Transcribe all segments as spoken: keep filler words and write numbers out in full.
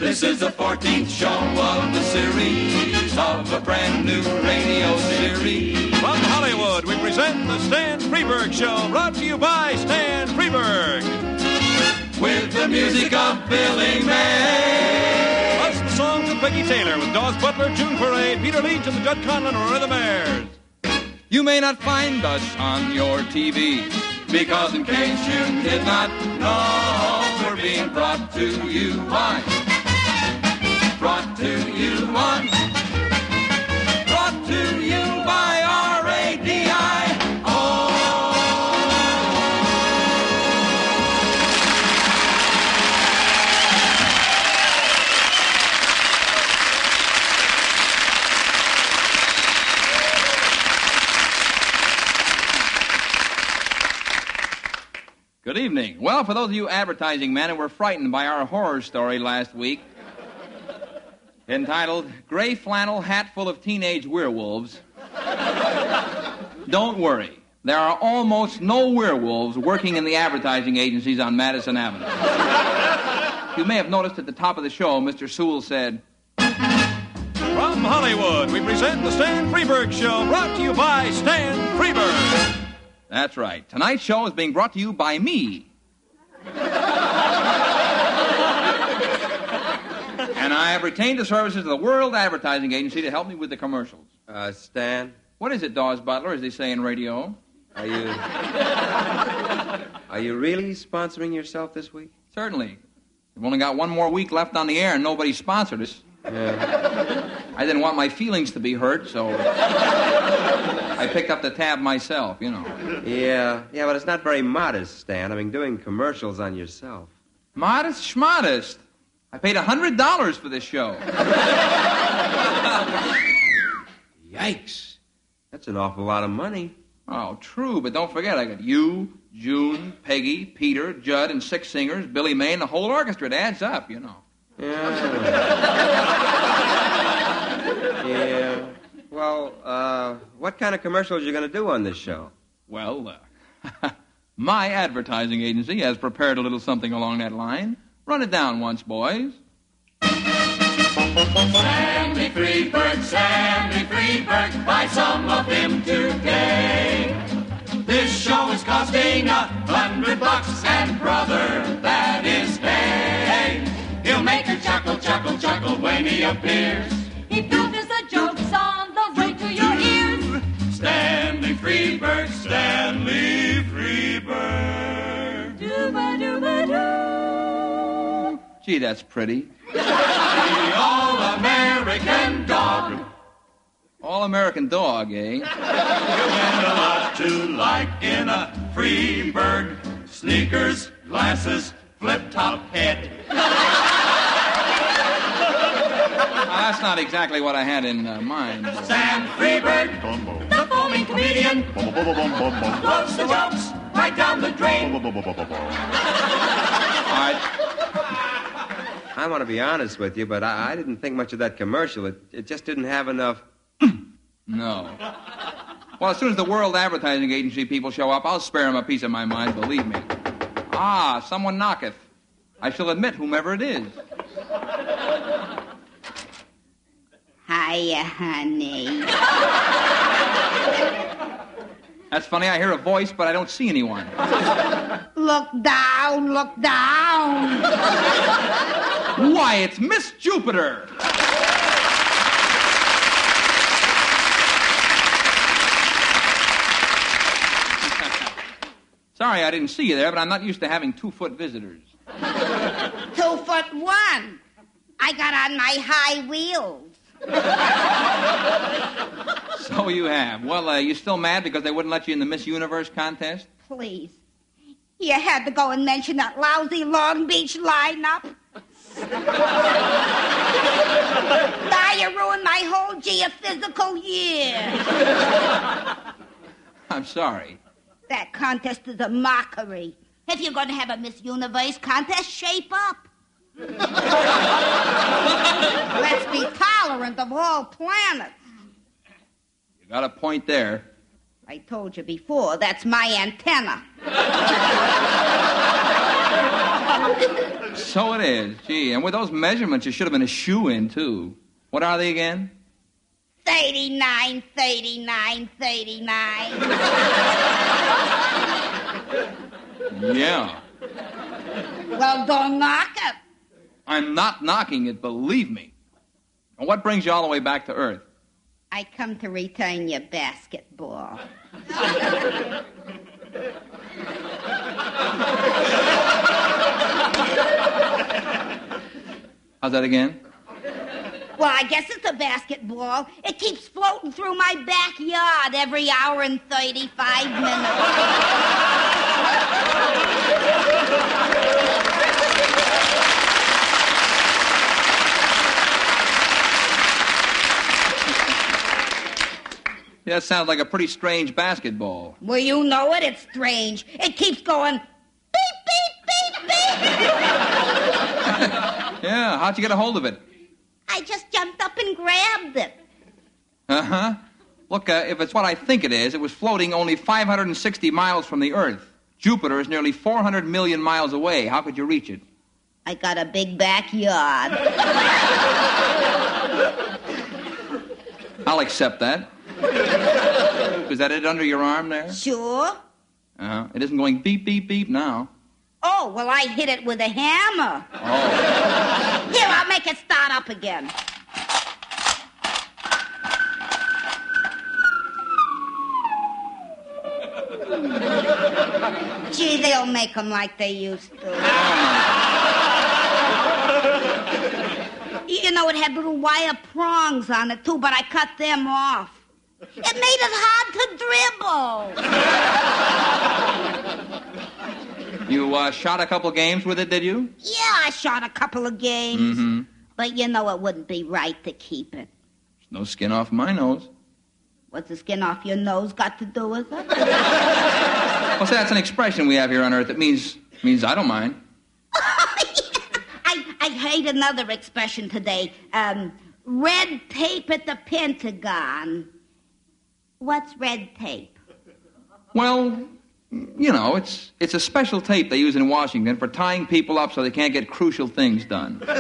This is the fourteenth show of the series of a brand new radio series. From Hollywood, we present the Stan Freberg Show, brought to you by Stan Freberg. With the music of Billy May. Plus the songs of Peggy Taylor with Dawes Butler, June Parade, Peter Leach, and the Judd Conlon Rhythmaires. You may not find us on your T V, because in case you did not know, we're being brought to you by, brought to you on, brought to you by R A D I O. Good evening. Well, for those of you advertising men who were frightened by our horror story last week, entitled Gray Flannel Hat Full of Teenage Werewolves, don't worry. There are almost no werewolves working in the advertising agencies on Madison Avenue. You may have noticed at the top of the show, Mister Sewell said, From Hollywood, we present the Stan Freberg Show, brought to you by Stan Freberg. That's right. Tonight's show is being brought to you by me. And I have retained the services of the World Advertising Agency to help me with the commercials. Uh, Stan? What is it, Dawes Butler, as they say in radio? Are you... Are you really sponsoring yourself this week? Certainly. We've only got one more week left on the air and nobody sponsored us. Yeah. I didn't want my feelings to be hurt, so I picked up the tab myself, you know. Yeah, yeah, but it's not very modest, Stan. I mean, doing commercials on yourself. Modest schmodest. I paid one hundred dollars for this show. Yikes. That's an awful lot of money. Oh, true, but don't forget, I got you, June, Peggy, Peter, Judd, and six singers, Billy May, and the whole orchestra. It adds up, you know. Yeah. Yeah. Well, uh, what kind of commercials are you going to do on this show? Well, uh, my advertising agency has prepared a little something along that line. Run it down once, boys. Sandy Freberg, Sandy Freberg, buy some of him today. This show is costing a hundred bucks, and brother, that is pay. He'll make you chuckle, chuckle, chuckle when he appears. He delivers the jokes on the way to your ears. Stanley Freberg, Stanley Freberg. Dooba-dooba-doo. Gee, that's pretty. The All-American Dog. All-American Dog, eh? You'll find a lot to like in a Freberg. Sneakers, glasses, flip-top head. Well, that's not exactly what I had in uh, mind. Stan Freberg, the foaming comedian, blows the jokes right down the drain. All right. I want to be honest with you, but I, I didn't think much of that commercial. It, it just didn't have enough... No. Well, as soon as the World Advertising Agency people show up, I'll spare them a piece of my mind, believe me. Ah, someone knocketh. I shall admit whomever it is. Hiya, honey. That's funny, I hear a voice, but I don't see anyone. Look down, look down. Why, it's Miss Jupiter! Sorry I didn't see you there, but I'm not used to having two-foot visitors. Two foot one. I got on my high wheels. So you have. Well, uh, you still mad because they wouldn't let you in the Miss Universe contest? Please. You had to go and mention that lousy Long Beach lineup. Now you ruined my whole geophysical year. I'm sorry. That contest is a mockery. If you're going to have a Miss Universe contest, shape up. Let's be tolerant of all planets. You got a point there. I told you before, that's my antenna. So it is. Gee, and with those measurements, you should have been a shoe-in, too. What are they again? thirty-nine, thirty-nine, thirty-nine. Yeah. Well, don't knock it. I'm not knocking it, believe me. And what brings you all the way back to Earth? I come to return your basketball. How's that again? Well, I guess it's a basketball. It keeps floating through my backyard every hour and thirty-five Yeah, that sounds like a pretty strange basketball. Well, you know it. It's strange. It keeps going beep, beep, beep, beep. Yeah, how'd you get a hold of it? I just jumped up and grabbed it. Uh-huh. Look, uh, if it's what I think it is, it was floating only five hundred sixty miles from the Earth. Jupiter is nearly four hundred million miles away. How could you reach it? I got a big backyard. I'll accept that. Is that it under your arm there? Sure. Uh-huh. It isn't going beep, beep, beep now. Oh, well, I hit it with a hammer. Oh. Here, I'll make it start up again. Gee, they'll make them like they used to. You know, it had little wire prongs on it, too, but I cut them off. It made it hard to dribble. You uh, shot a couple games with it, did you? Yeah, I shot a couple of games. Mm-hmm. But you know it wouldn't be right to keep it. There's no skin off my nose. What's the skin off your nose got to do with it? Well, see, that's an expression we have here on Earth. It means means I don't mind. I, I heard another expression today. Um, red tape at the Pentagon. What's red tape? Well, you know, it's it's a special tape they use in Washington for tying people up so they can't get crucial things done. Oh,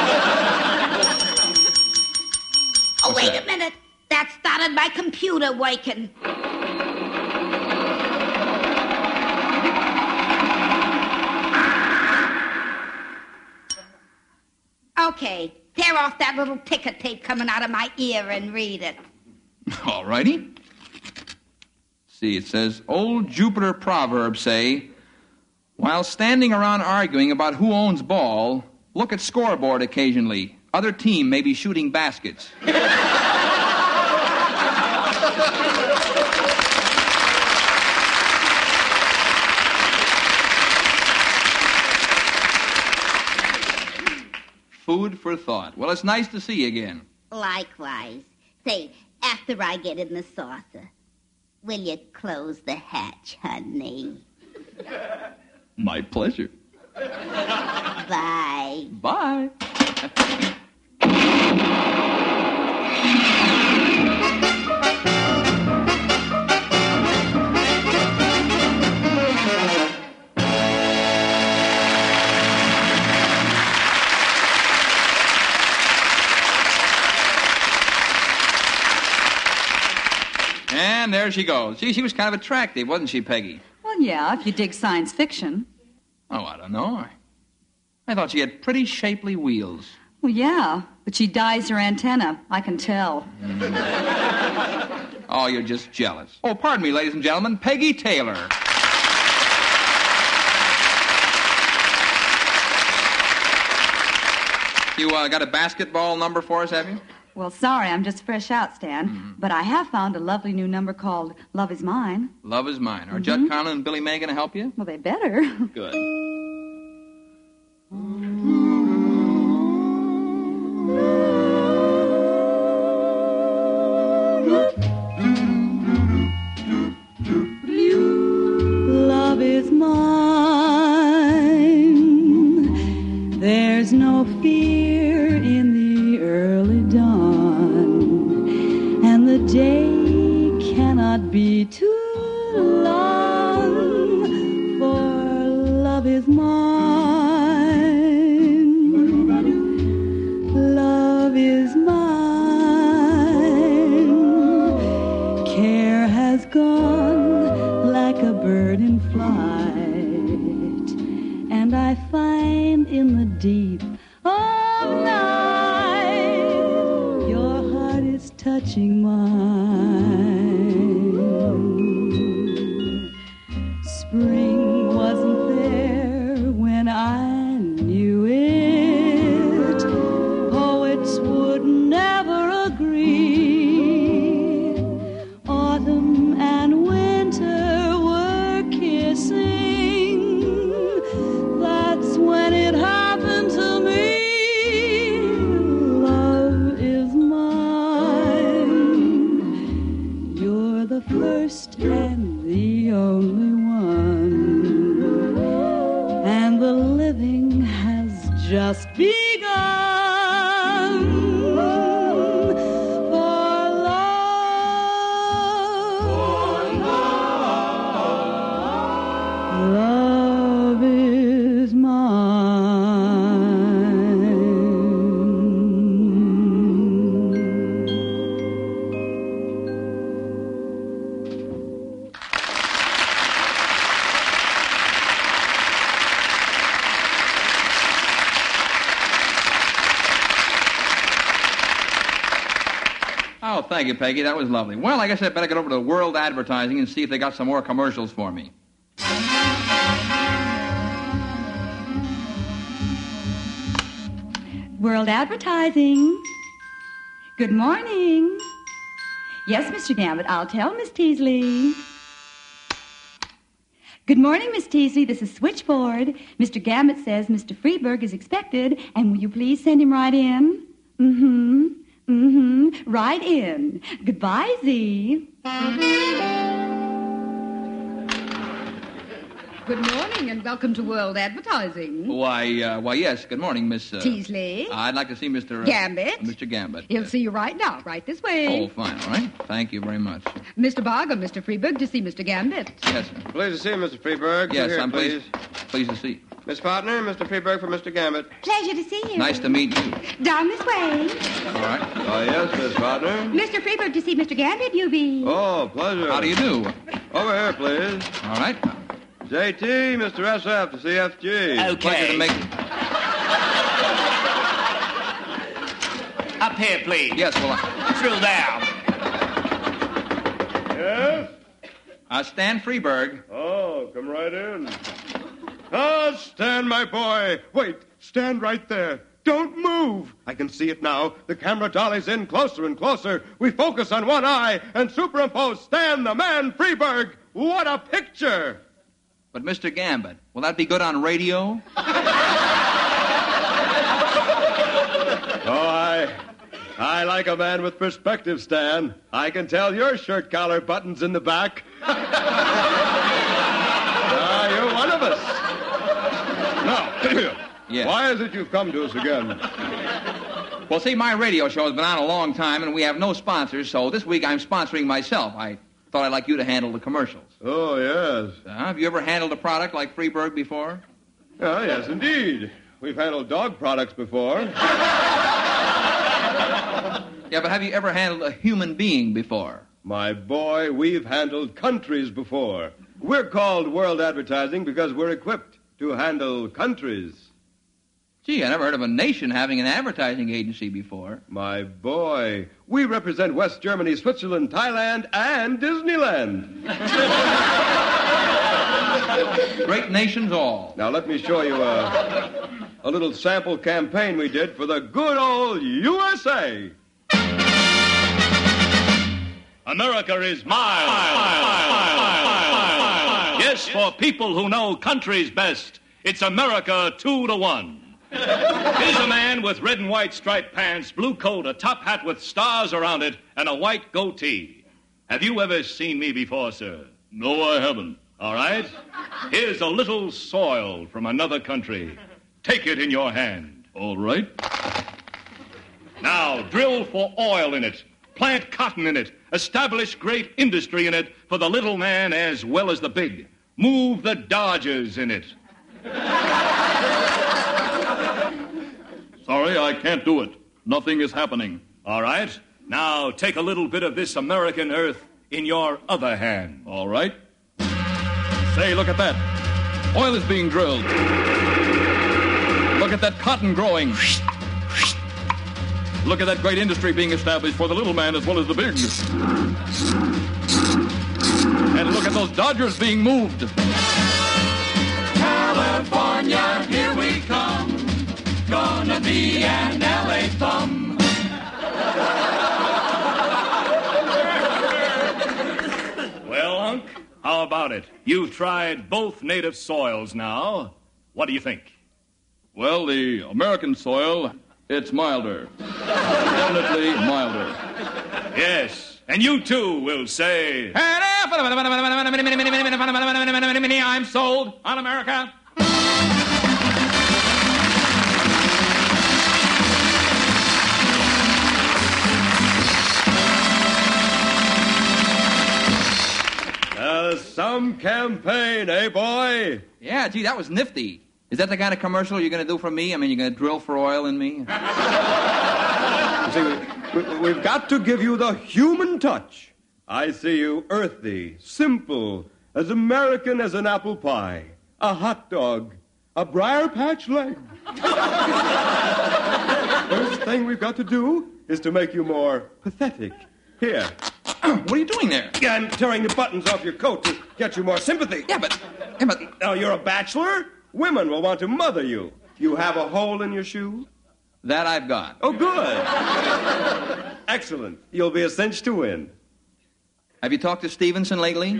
What's wait that? a minute. That started my computer working. Okay, tear off that little ticker tape coming out of my ear and read it. All righty. See, it says, old Jupiter proverbs say, while standing around arguing about who owns ball, look at scoreboard occasionally. Other team may be shooting baskets. Food for thought. Well, it's nice to see you again. Likewise. Say, after I get in the saucer, will you close the hatch, honey? My pleasure. Bye. Bye. And there she goes. Gee, she was kind of attractive, wasn't she, Peggy? Well, yeah, if you dig science fiction. Oh, I don't know. I, I thought she had pretty shapely wheels. Well, yeah, but she dyes her antenna. I can tell. Oh, you're just jealous. Oh, pardon me, ladies and gentlemen, Peggy Taylor. You uh, got a basketball number for us, have you? Well, sorry, I'm just fresh out, Stan. Mm-hmm. But I have found a lovely new number called Love Is Mine. Love Is Mine. Are Mm-hmm. Judd Conlon and Billy May going to help you? Well, they better. Good. Love is mine. There's no fear in the early dawn, and the day cannot be too long, for love is mine. I find in the deep of night, your heart is touching mine. Spring wasn't there when I knew it. Poets would never agree. Autumn and winter were kissing. That's when it happened to me. Love is mine. You're the first and the only one. And the living has just begun. Love is Oh, thank you, Peggy. That was lovely. Well, I guess I'd better get over to World Advertising and see if they got some more commercials for me. World Advertising. Good morning. Yes, Mister Gambit, I'll tell Miss Teasley. Good morning, Miss Teasley. This is Switchboard. Mister Gambit says Mister Freeburg is expected, and will you please send him right in? Mm-hmm. Mm-hmm. Right in. Goodbye, Z. Good morning and welcome to World Advertising. Why, uh, why, yes. Good morning, Miss... Uh, Teasley. I'd like to see Mister Uh, Gambit. Mister Gambit. He'll see you right now, right this way. Oh, fine, all right. Thank you very much. Mister Barger, Mister Freeburg, to see Mister Gambit. Yes, sir. Pleased to see you, Mister Freeburg. Yes, Here, I'm please. pleased, pleased to see you. Miss Partner, Mister Freeburg for Mister Gambit. Pleasure to see you. Nice to meet you. Down this way. All right. Oh, yes, Miss Partner. Mister Freeburg to see Mister Gambit, U V. Oh, pleasure. How do you do? Over here, please. All right. J T, Mister S F to C F G. Okay. Pleasure to make... Up here, please. Yes, well, I... Through there. Yes? Uh, Stan Freeburg. Oh, come right in. Ah, Stan, my boy. Wait, stand right there. Don't move. I can see it now. The camera dollies in closer and closer. We focus on one eye and superimpose Stan the Man Freeburg. What a picture! But Mister Gambit, will that be good on radio? Oh, I... I like a man with perspective, Stan. I can tell your shirt collar buttons in the back. Ah, you're one of us. Now, Yes. why is it you've come to us again? Well, see, my radio show has been on a long time, and we have no sponsors, so this week I'm sponsoring myself. I thought I'd like you to handle the commercials. Oh, yes. Uh, have you ever handled a product like Freeburg before? Oh, yes, indeed. We've handled dog products before. Yeah, but have you ever handled a human being before? My boy, we've handled countries before. We're called World Advertising because we're equipped to handle countries. Gee, I never heard of a nation having an advertising agency before. My boy, we represent West Germany, Switzerland, Thailand, and Disneyland. Great nations all. Now, let me show you a, a little sample campaign we did for the good old U S A. America is mine. Yes, for people who know countries best, it's America two to one. Here's a man with red and white striped pants, blue coat, a top hat with stars around it, and a white goatee. Have you ever seen me before, sir? No, I haven't. All right. Here's a little soil from another country. Take it in your hand. All right. Now, drill for oil in it. Plant cotton in it. Establish great industry in it for the little man as well as the big. Move the Dodgers in it. Sorry, I can't do it. Nothing is happening. All right. Now, take a little bit of this American earth in your other hand. All right. Say, look at that. Oil is being drilled. at that cotton growing. Look at that great industry being established for the little man as well as the big. And look at those Dodgers being moved. California, here we come. Gonna be an L A thumb. Well, Hunk, how about it? You've tried both native soils now. What do you think? Well, the American soil, it's milder. Definitely milder. Yes, and you too will say... I'm sold on America. Uh, some campaign, eh, boy? Yeah, gee, that was nifty. Is that the kind of commercial you're going to do for me? I mean, you're going to drill for oil in me? You see, we, we, we've got to give you the human touch. I see you earthy, simple, as American as an apple pie, a hot dog, a Briar Patch leg. First thing we've got to do is to make you more pathetic. Here. What are you doing there? I'm tearing the buttons off your coat to get you more sympathy. Yeah, but... Yeah, but... Oh, you're a bachelor? Women will want to mother you. You have a hole in your shoe? That I've got. Oh, good. Excellent. You'll be a cinch to win. Have you talked to Stevenson lately?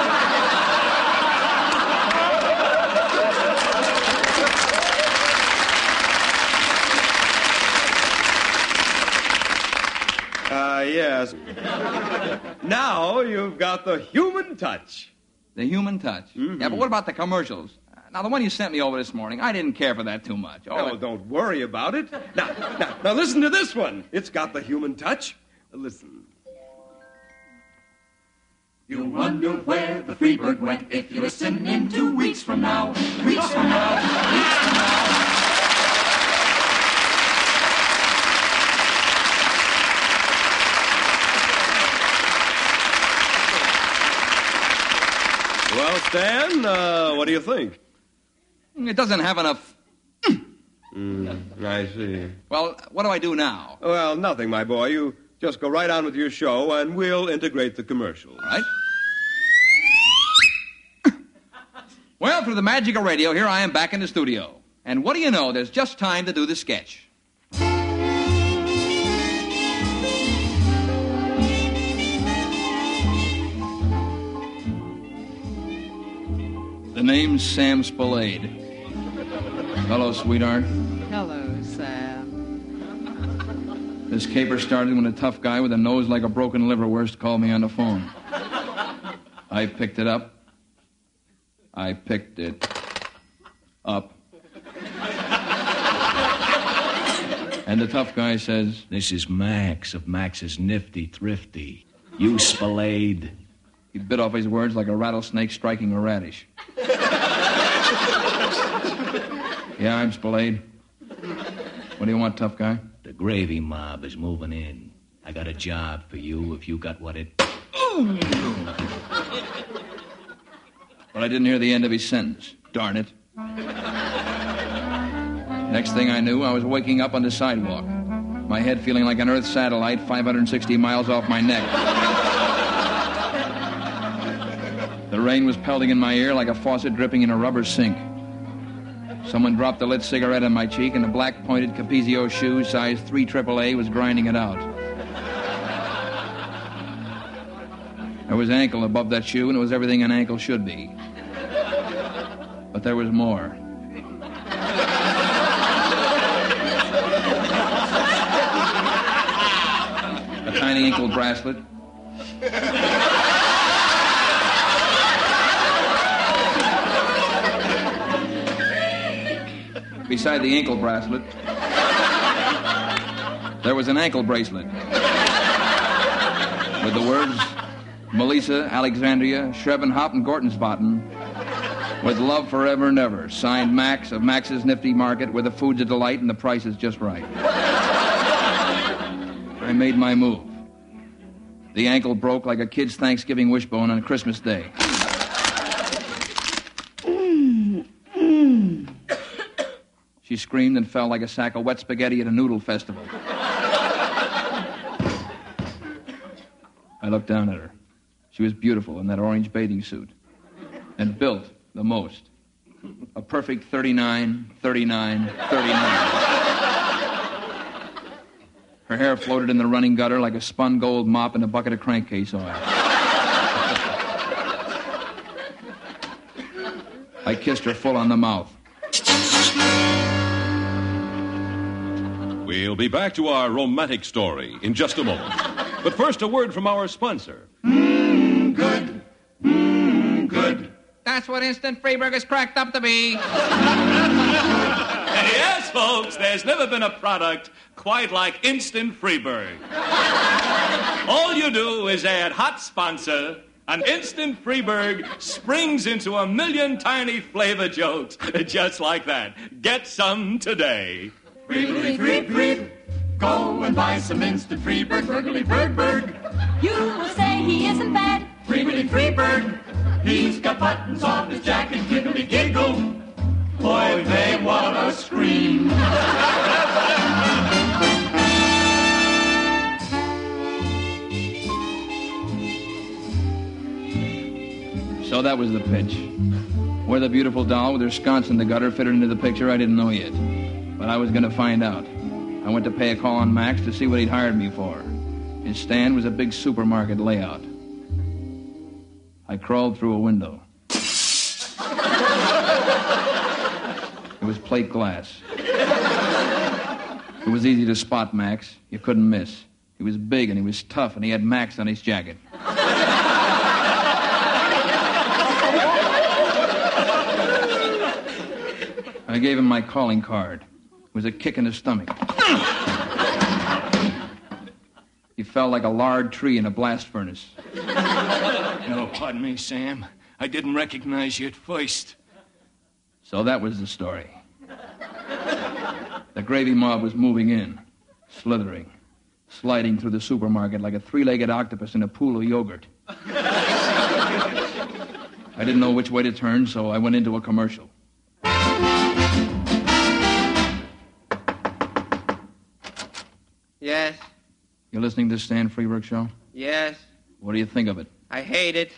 Uh, yes. Now you've got the human touch. The human touch? Mm-hmm. Yeah, but what about the commercials? Now, the one you sent me over this morning, I didn't care for that too much. Oh, no, don't worry about it. Now, now, now, listen to this one. It's got the human touch. Listen. You wonder where the Freebird went if you listen in two weeks from now. Weeks from now. Weeks from now. Well, Stan, uh, what do you think? It doesn't have enough... mm, I see. Well, what do I do now? Well, nothing, my boy. You just go right on with your show, and we'll integrate the commercial. All right. Well, through the magic of radio, here I am back in the studio. And what do you know? There's just time to do the sketch. The name's Sam Spillane. Hello, sweetheart. Hello, Sam. This caper started when a tough guy with a nose like a broken liverwurst called me on the phone. I picked it up. I picked it up. And the tough guy says, "This is Max of Max's Nifty Thrifty. You Spillane." He bit off his words like a rattlesnake striking a radish. Yeah, I'm Spillane. What do you want, tough guy? The gravy mob is moving in. I got a job for you if you got what it... But I didn't hear the end of his sentence. Darn it. Next thing I knew, I was waking up on the sidewalk. My head feeling like an Earth satellite five hundred sixty miles off my neck. The rain was pelting in my ear like a faucet dripping in a rubber sink. Someone dropped a lit cigarette on my cheek, and a black-pointed Capezio shoe, size three triple A, was grinding it out. There was ankle above that shoe, and it was everything an ankle should be. But there was more. A tiny ankle bracelet. Beside the ankle bracelet, there was an ankle bracelet with the words, Melissa, Alexandria, Schrebenhop, and Gortensbotten, with love forever and ever. Signed Max of Max's Nifty Market, where the food's a delight and the price is just right. I made my move. The ankle broke like a kid's Thanksgiving wishbone on Christmas Day. She screamed and fell like a sack of wet spaghetti at a noodle festival. I looked down at her. She was beautiful in that orange bathing suit. And built the most. A perfect thirty-nine, thirty-nine, thirty-nine. Her hair floated in the running gutter like a spun gold mop in a bucket of crankcase oil. I kissed her full on the mouth. We'll be back to our romantic story in just a moment. But first, a word from our sponsor. Mmm, good. Mmm, good. That's what Instant Freeburg is cracked up to be. Yes, folks, there's never been a product quite like Instant Freeburg. All you do is add hot sponsor, and Instant Freeburg springs into a million tiny flavor jokes just like that. Get some today. Freebly, free, free. Go and buy some Instant Freeburg, Burgly Bird Bird. You will say he isn't bad. Freebly, Freeburg. He's got buttons on his jacket, giggly giggle. Boy, they wanna scream. So that was the pitch. Where the beautiful doll with her sconce in the gutter fitted into the picture, I didn't know yet. But I was going to find out. I went to pay a call on Max to see what he'd hired me for. His stand was a big supermarket layout. I crawled through a window. It was plate glass. It was easy to spot Max. You couldn't miss. He was big and he was tough and he had Max on his jacket. I gave him my calling card. It was a kick in the stomach. He fell like a large tree in a blast furnace. No, pardon me, Sam. I didn't recognize you at first. So that was the story. The gravy mob was moving in, slithering, sliding through the supermarket like a three-legged octopus in a pool of yogurt. I didn't know which way to turn, so I went into a commercial. Yes, You listening to the Stan Freeburg Show? yes. What do you think of it? I hate it.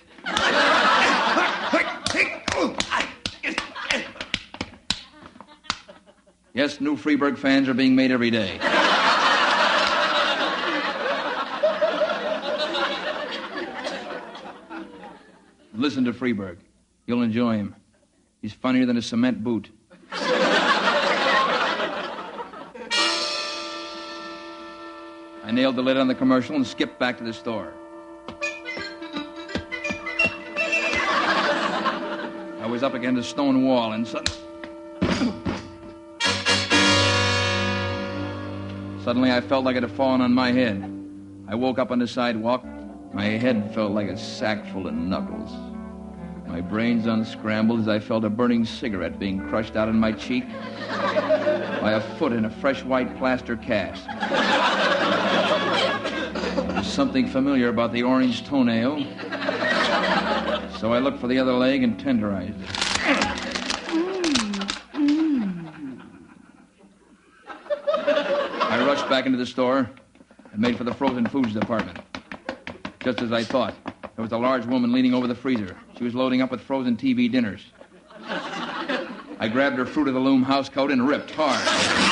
Yes, new Freeburg fans are being made every day. Listen to Freeburg. You'll enjoy him. He's funnier than a cement boot. I nailed the lid on the commercial and skipped back to the store. I was up against a stone wall and suddenly... Suddenly I felt like it had fallen on my head. I woke up on the sidewalk. My head felt like a sack full of knuckles. My brains unscrambled as I felt a burning cigarette being crushed out in my cheek by a foot in a fresh white plaster cast. There was something familiar about the orange toenail, so I looked for the other leg and tenderized it. I rushed back into the store and made for the frozen foods department. Just as I thought, there was a large woman leaning over the freezer. She was loading up with frozen T V dinners. I grabbed her Fruit of the Loom housecoat and ripped hard.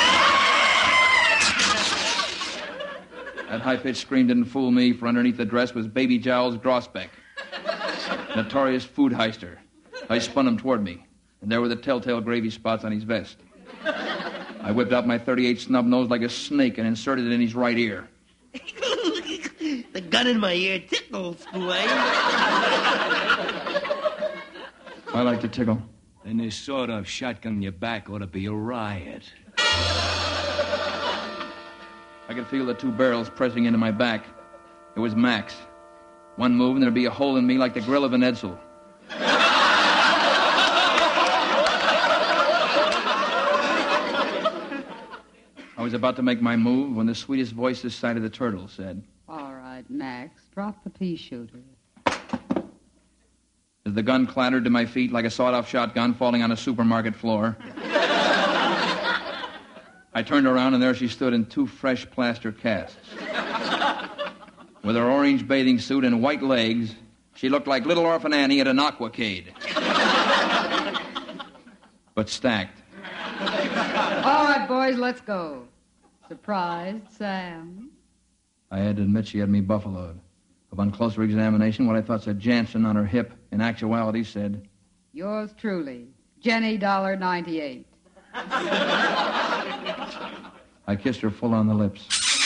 That high-pitched scream didn't fool me, for underneath the dress was Baby Giles Grossbeck, notorious food heister. I spun him toward me, and there were the telltale gravy spots on his vest. I whipped out my thirty-eight snub nose like a snake and inserted it in his right ear. The gun in my ear tickles, boy. I like to tickle. Then this sort of shotgun in your back ought to be a riot. I could feel the two barrels pressing into my back. It was Max. One move and there'd be a hole in me like the grill of an Edsel. I was about to make my move when the sweetest voice this side of the turtle said, All right, Max, drop the pea shooter. as the gun clattered to my feet like a sawed-off shotgun falling on a supermarket floor. I turned around, and there she stood in two fresh plaster casts. With her orange bathing suit and white legs, she looked like Little Orphan Annie at an aquacade. But stacked. All right, boys, let's go. Surprised, Sam? I had to admit she had me buffaloed. Upon closer examination, what I thought said Jansen on her hip, in actuality said... Yours truly, Jenny Dollar ninety-eight. I kissed her full on the lips.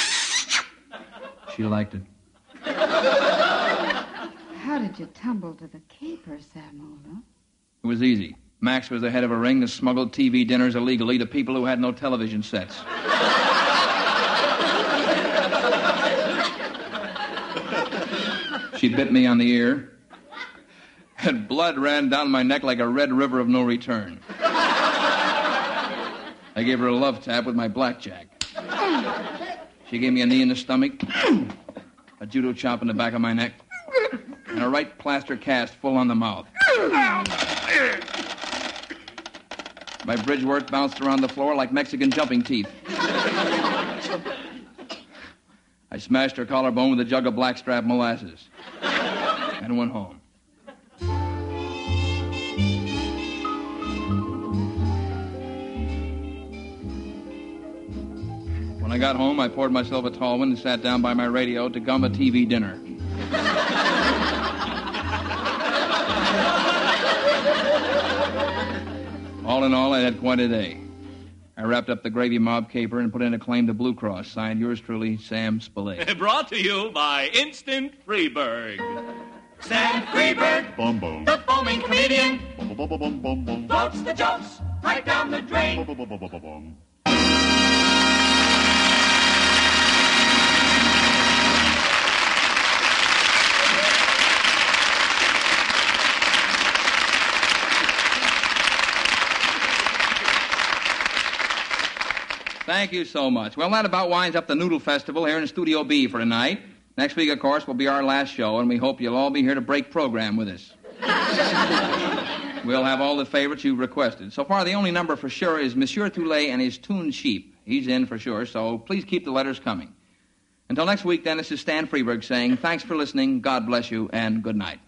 She liked it. How did you tumble to the caper, Samola? It was easy. Max was the head of a ring that smuggled T V dinners illegally to people who had no television sets. She bit me on the ear, and blood ran down my neck like a red river of no return. I gave her a love tap with my blackjack. She gave me a knee in the stomach, a judo chop in the back of my neck, and a right plaster cast full on the mouth. My bridge work bounced around the floor like Mexican jumping teeth. I smashed her collarbone with a jug of blackstrap molasses and went home. When I got home, I poured myself a tall one and sat down by my radio to gum a T V dinner. All in all, I had quite a day. I wrapped up the gravy mob caper and put in a claim to Blue Cross, signed yours truly, Sam Spillane. Brought to you by Instant Freeburg. Sam Freeburg, Bum bum. the foaming comedian, Bum bum bum bum bum bum. floats the jokes right down the drain. Bum bum bum bum bum bum. Thank you so much. Well, that about winds up the Noodle Festival here in Studio B for tonight. Next week, of course, will be our last show, and we hope you'll all be here to break program with us. We'll have all the favorites you've requested. So far, the only number for sure is Monsieur Toulet and his tuned sheep. He's in for sure, so please keep the letters coming. Until next week, then, this is Stan Freeburg saying thanks for listening, God bless you, and good night.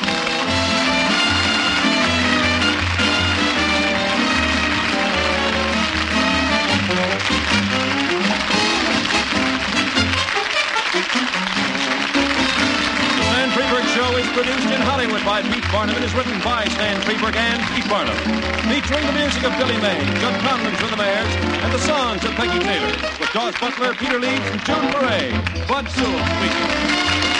Show is produced in Hollywood by Pete Barnum and is written by Stan Freeburg and Pete Barnum. Featuring the music of Billy May, Judd Conlon from the Mares, and the songs of Peggy Taylor, with Dawes Butler, Peter Leeds, and Joan Murray. Bud Sewell speaking.